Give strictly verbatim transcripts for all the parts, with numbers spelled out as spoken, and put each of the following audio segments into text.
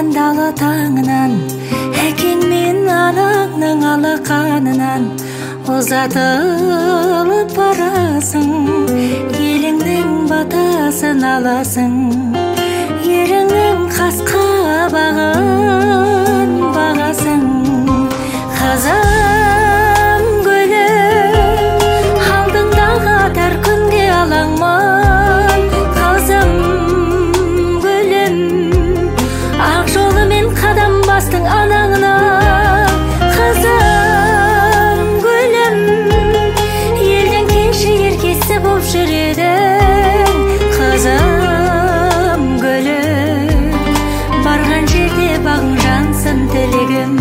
туған дала таңынан, әкең мен анаңның алақанынан ұзатылып барасың, еліңнің батасын аласың, еріңнің қас-қабағын бағасың. Қазан гүлі алдыңдағы атар күнге алаңман, қазым гүлім ақ жолымен қадам бастың анаңна. Қазым гүлім елдің кеші еркесі боп жүредің. Қазым гүлім барған жерде бағың жансын тілегім.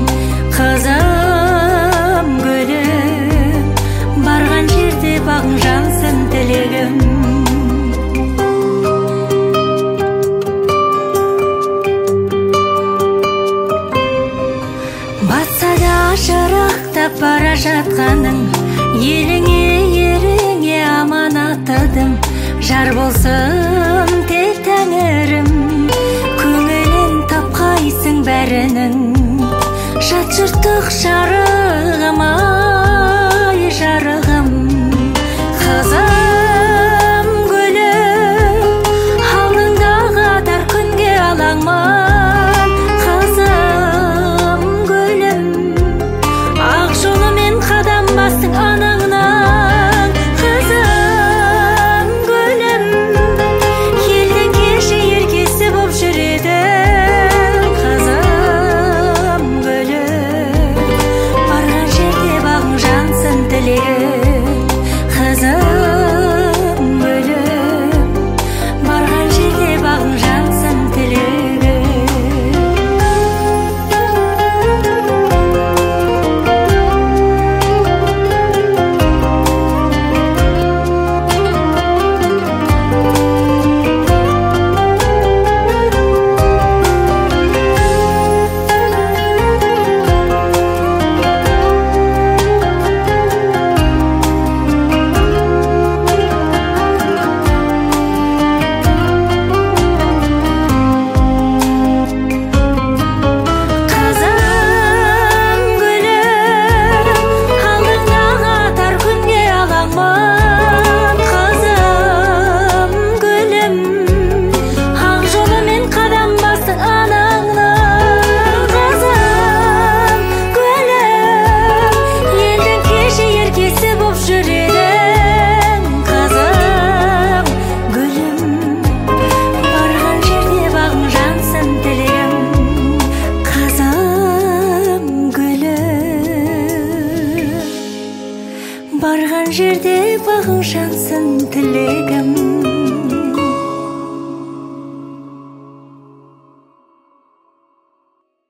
Қазым гүлім барған жерде бағың жансын тілегім. Батса да шырақтап бара жатқаның, еліңе еріңе аманаттадым. Жар болсын тек тәңірім, көңілін тапқайсың бәрінің. Жат жұрттық жарығым, ай жарығым. Қазым гүлім алдыңдағы атар күнге алаңман, қазым гүлім ақ жолымен қадам бастың анаңнан. Қазым гүлім елдің кеші еркесі боп жүредің. Қазым гүлім барған жерде бағың жансын тілегім. Қазым гүлім барған жерде бағың жансын тілегім. Барған жерде бағың жансын тілегім.